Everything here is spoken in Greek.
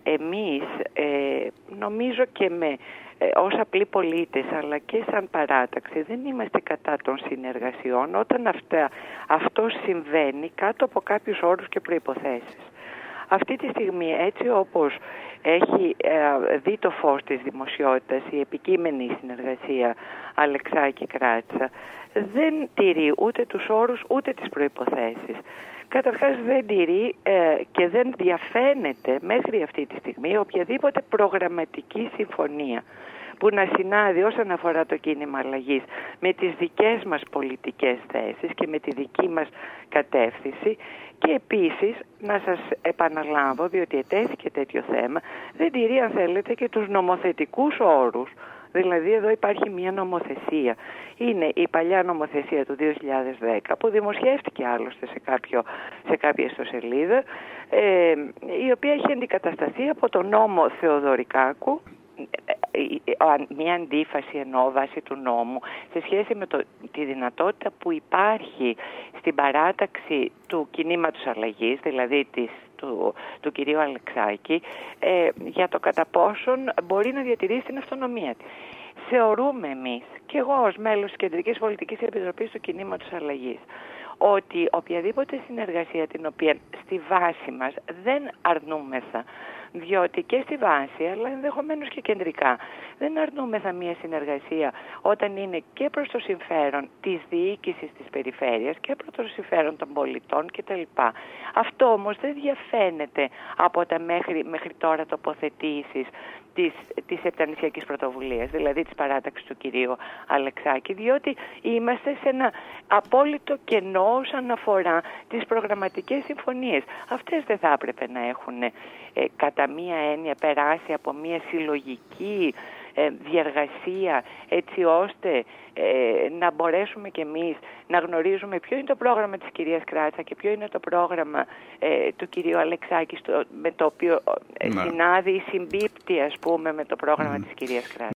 εμείς νομίζω και ως απλοί πολίτες αλλά και σαν παράταξη δεν είμαστε κατά των συνεργασιών όταν αυτό συμβαίνει κάτω από κάποιους όρους και προϋποθέσεις. Αυτή τη στιγμή, έτσι όπως έχει δει το φως της δημοσιότητας η επικείμενη συνεργασία Αλεξάκη-Κράτσα, δεν τηρεί ούτε τους όρους ούτε τις προϋποθέσεις. Καταρχάς δεν τηρεί και δεν διαφαίνεται μέχρι αυτή τη στιγμή οποιαδήποτε προγραμματική συμφωνία που να συνάδει όσον αφορά το κίνημα αλλαγής με τις δικές μας πολιτικές θέσεις και με τη δική μας κατεύθυνση. Και επίσης να σας επαναλάβω, διότι ετέθηκε τέτοιο θέμα, δεν τηρεί αν θέλετε και τους νομοθετικούς όρους. Δηλαδή εδώ υπάρχει μια νομοθεσία. Είναι η παλιά νομοθεσία του 2010 που δημοσιεύτηκε άλλωστε σε κάποια ιστοσελίδα, η οποία έχει αντικατασταθεί από τον νόμο Θεοδωρικάκου, μια αντίφαση εννοώ βάσει του νόμου σε σχέση με τη δυνατότητα που υπάρχει στην παράταξη του κινήματος αλλαγής, δηλαδή του κυρίου Αλεξάκη, για το κατά πόσον μπορεί να διατηρήσει την αυτονομία της. Θεωρούμε εμείς, και εγώ ως μέλος της Κεντρικής Πολιτικής Επιτροπής του Κινήματος Αλλαγής, ότι οποιαδήποτε συνεργασία την οποία στη βάση μας δεν αρνούμεθα, διότι και στη βάση αλλά ενδεχομένως και κεντρικά δεν αρνούμεθα μια συνεργασία όταν είναι και προς το συμφέρον της διοίκησης της περιφέρειας και προς το συμφέρον των πολιτών κτλ. Αυτό όμως δεν διαφαίνεται από τα μέχρι τώρα τοποθετήσεις της επτανησιακής πρωτοβουλίας, δηλαδή της παράταξης του κυρίου Αλεξάκη, διότι είμαστε σε ένα απόλυτο κενό όσον αφορά τις προγραμματικές συμφωνίες. Αυτές δεν θα έπρεπε να έχουν κατά μία έννοια περάσει από μία συλλογική διεργασία, έτσι ώστε να μπορέσουμε κι εμείς να γνωρίζουμε ποιο είναι το πρόγραμμα της κυρίας Κράτσα και ποιο είναι το πρόγραμμα του κυρίου Αλεξάκη, με το οποίο συνάδει ή συμπίπτει, ας πούμε, με το πρόγραμμα της κυρίας Κράτσα.